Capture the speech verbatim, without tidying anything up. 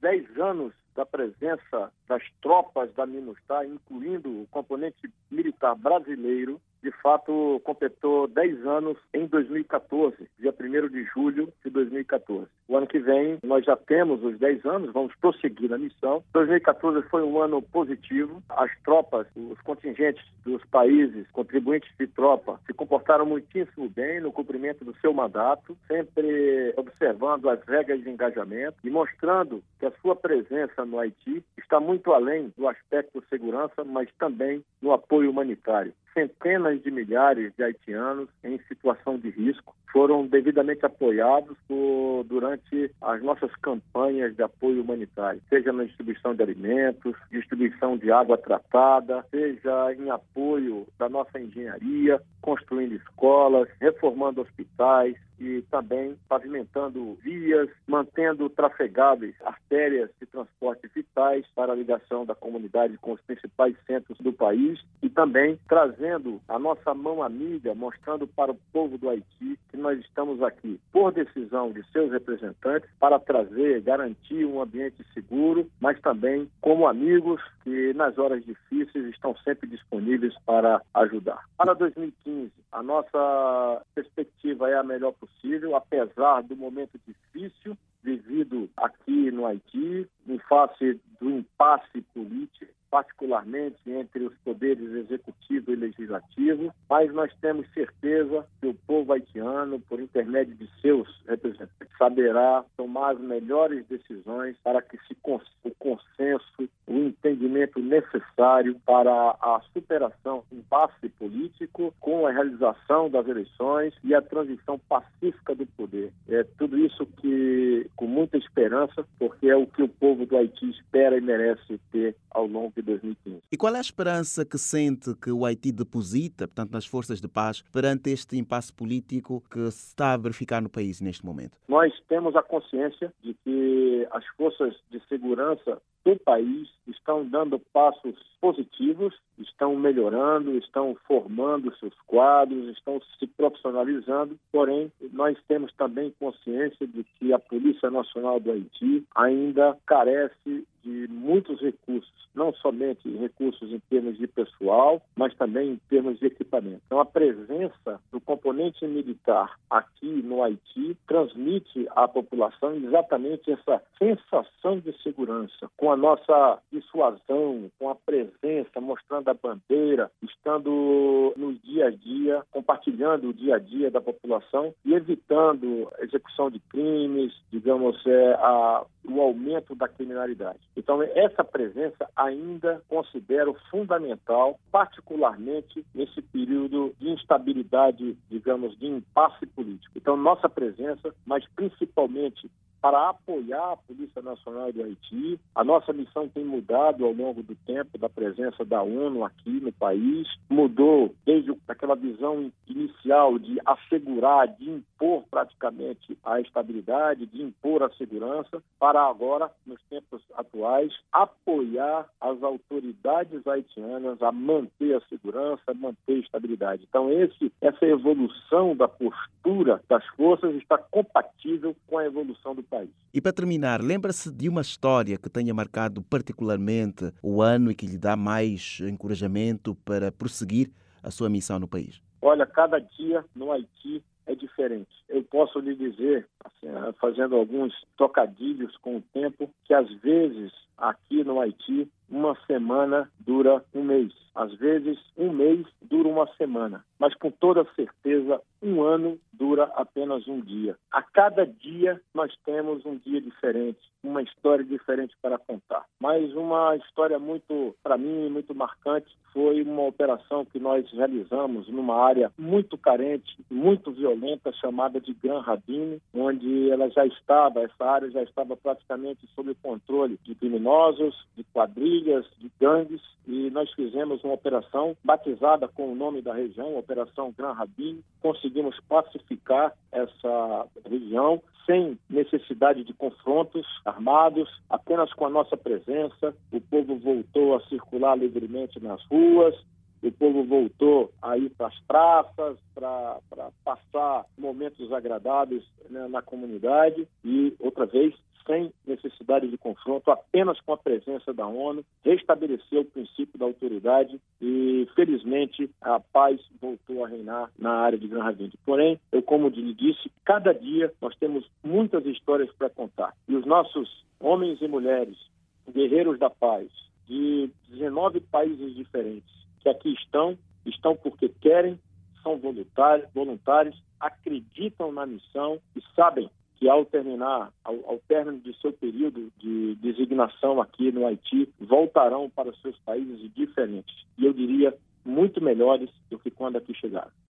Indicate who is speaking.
Speaker 1: dez anos da presença das tropas da MINUSTAH, incluindo o componente militar brasileiro, de fato, completou dez anos em dois mil e quatorze, dia primeiro de julho de dois mil e quatorze. O ano que vem, nós já temos os dez anos, vamos prosseguir na missão. dois mil e quatorze foi um ano positivo. As tropas, os contingentes dos países, contribuintes de tropa, se comportaram muitíssimo bem no cumprimento do seu mandato, sempre observando as regras de engajamento e mostrando que a sua presença no Haiti está muito além do aspecto de segurança, mas também no apoio humanitário. Centenas de milhares de haitianos em situação de risco foram devidamente apoiados por, durante as nossas campanhas de apoio humanitário, seja na distribuição de alimentos, distribuição de água tratada, seja em apoio da nossa engenharia, construindo escolas, reformando hospitais e também pavimentando vias, mantendo trafegáveis artérias de transporte vitais para a ligação da comunidade com os principais centros do país e também trazendo a nossa mão amiga, mostrando para o povo do Haiti que nós estamos aqui por decisão de seus representantes para trazer, garantir um ambiente seguro, mas também como amigos que nas horas difíceis estão sempre disponíveis para ajudar. Para dois mil e quinze, a nossa perspectiva é a melhor possível, apesar do momento difícil vivido aqui no Haiti, em face do impasse político, particularmente entre os poderes executivo e legislativo, mas nós temos certeza que o povo haitiano, por intermédio de seus representantes, saberá tomar as melhores decisões para que se cons- o consenso, o entendimento necessário para a superação do impasse político com a realização das eleições e a transição pacífica do poder. É tudo isso que, com muita esperança, porque é o que o povo do Haiti espera e merece ter ao longo de dois mil e quinze.
Speaker 2: E qual é a esperança que sente que o Haiti deposita, portanto, nas forças de paz, perante este impasse político que se está a verificar no país neste momento?
Speaker 1: Nós temos a consciência de que as forças de segurança do país estão dando passos positivos, estão melhorando, estão formando seus quadros, estão se profissionalizando, porém, nós temos também consciência de que a Polícia Nacional do Haiti ainda carece de muitos recursos, não somente recursos em termos de pessoal, mas também em termos de equipamento. Então, a presença do componente militar aqui no Haiti transmite à população exatamente essa sensação de segurança, com a nossa dissuasão, com a presença, mostrando a bandeira, estando no dia a dia, compartilhando o dia a dia da população e evitando a execução de crimes, digamos, é, a, o aumento da criminalidade. Então, essa presença ainda considero fundamental, particularmente nesse período de instabilidade, digamos, de impasse político. Então, nossa presença, mas principalmente para apoiar a Polícia Nacional do Haiti. A nossa missão tem mudado ao longo do tempo da presença da ONU aqui no país. Mudou desde aquela visão inicial de assegurar, de impor praticamente a estabilidade, de impor a segurança, para agora, nos tempos atuais, apoiar as autoridades haitianas a manter a segurança, a manter a estabilidade. Então, esse, essa evolução da postura das forças está compatível com a evolução do país.
Speaker 2: E para terminar, lembra-se de uma história que tenha marcado particularmente o ano e que lhe dá mais encorajamento para prosseguir a sua missão no país?
Speaker 1: Olha, cada dia no Haiti é diferente. Eu posso lhe dizer, assim, fazendo alguns trocadilhos com o tempo, que às vezes aqui no Haiti uma semana dura um mês. Às vezes um mês dura uma semana. Mas com toda certeza um ano dura apenas um dia. A cada dia nós temos um dia diferente, uma história diferente para contar. Mas uma história muito, para mim, muito marcante foi uma operação que nós realizamos numa área muito carente, muito violenta, chamada de Gran Rabine, onde ela já estava, essa área já estava praticamente sob o controle de criminosos, de quadrilhas, de gangues, e nós fizemos uma operação batizada com o nome da região, Operação Gran Rabine. Conseguimos pacificar essa região sem necessidade de confrontos armados, apenas com a nossa presença. O povo voltou a circular livremente nas ruas o povo voltou a ir para as praças, para passar momentos agradáveis, né, na comunidade e, outra vez, sem necessidade de confronto, apenas com a presença da ONU, restabeleceu o princípio da autoridade e, felizmente, a paz voltou a reinar na área de Gran Ravine. Porém, eu, como lhe disse, cada dia nós temos muitas histórias para contar. E os nossos homens e mulheres, guerreiros da paz, de dezenove países diferentes, que aqui estão, estão porque querem, são voluntários, voluntários, acreditam na missão e sabem que ao terminar, ao, ao término de seu período de designação aqui no Haiti, voltarão para os seus países diferentes. E eu diria, muito melhores do que quando aqui chegaram.